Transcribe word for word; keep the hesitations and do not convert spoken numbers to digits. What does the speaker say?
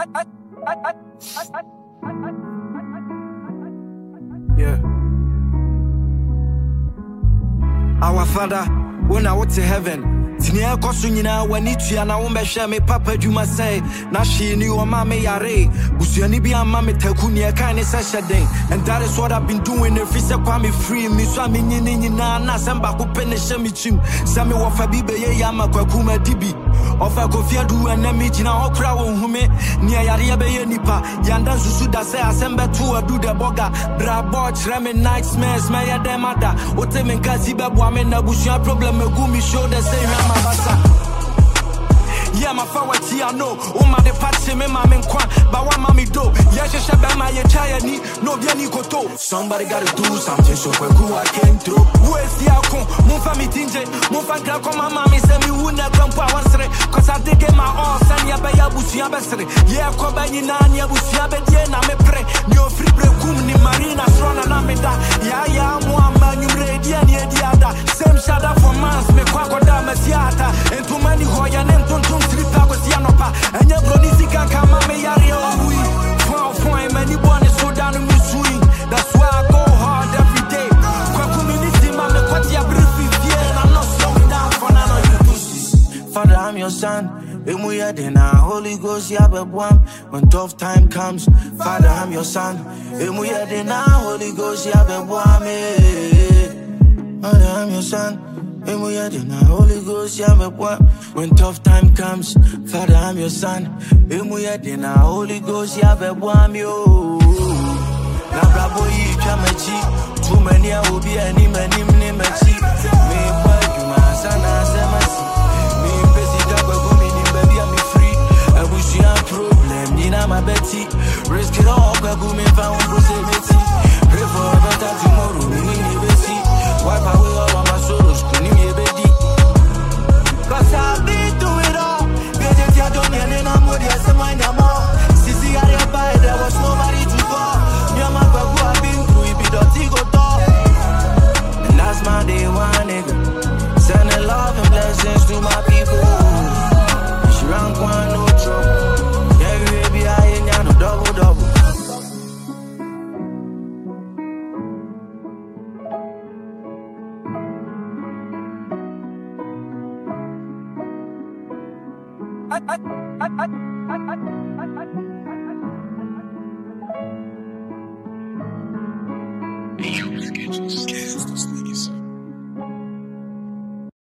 Yeah. Our Father, when I went to heaven, Tinia Kosunina, when it's Yana Umesha, me Papa Juma say, Nashi knew a mamma yare, Busiani be a mamma Takunia kind of day. And that is what I've been doing. If it's a kwame free, me swami nini na na samba kupene shemichim, Sami wafabibe yama kwa kuma dibi. Ofa kofia du enemi jina okra wonhume nia yare be nipa yanda susu da say asembe to do the boga brabo treme nightmares my demada ote menkazi be bo amena busua problem egu mi show the say my basa. Yeah, my forward I know. Oh my, the party me my men kwan, but what mommy do? Yeah, she should be my child ni no bien ni koto. Somebody gotta do something so quick who I came through. Where's the outcome? Move for me tinge, move for girl come my mommy say me who na grandpa once re. Cause I dig in my all send ya be ya busi ya besre. Yeah, ko ba ni na ni ya busi ya be die na me pre. Ni o free break kum ni marina strong na me da. Yeah, yeah, mo ama ni ready ni e diada. Same shada for months me kwa ko da me siata. And too many hoya nem ton ton sleep I was Yanopa, and your brother can come on me. Four point many bonus so down in the swing. That's why I go hard every day. Kwa community, man, the what you breathe, yeah, I'm not slowing down for none of you pussies. Father, I'm your son. When we are then Holy Ghost, yeah, but one. When tough time comes, Father, I'm your son. When we are then Holy Ghost, yeah, but one. Father, I'm your son. When we are in the Holy Ghost, yeah, me what? When tough time comes, Father, I'm your son. When we are in the Holy Ghost, yeah, me what? Yo, na bravo yi chamachi. Too many I will be any many many machi. Me boy, you my son, I say mercy. Me busy dog, go me ni baby, I'm free. I wish you a problem, ni na my Betty. Risk it all, go me found possibility. Pray for a better tomorrow, me ni Betty. Wipe away all of my sorrows, couldn't me baby. Cause I've been through it all. Get it, I don't need any more, yes, I'm in the mall. Sissy, I didn't buy, there was nobody to call. Me and my babu, I've been through it, be dirty, go talk. And that's my day one, nigga. Sending love and blessings to my people. She rank one, no trouble. Yeah, baby, I ain't got no double, double. Hey, you sketches, sketches,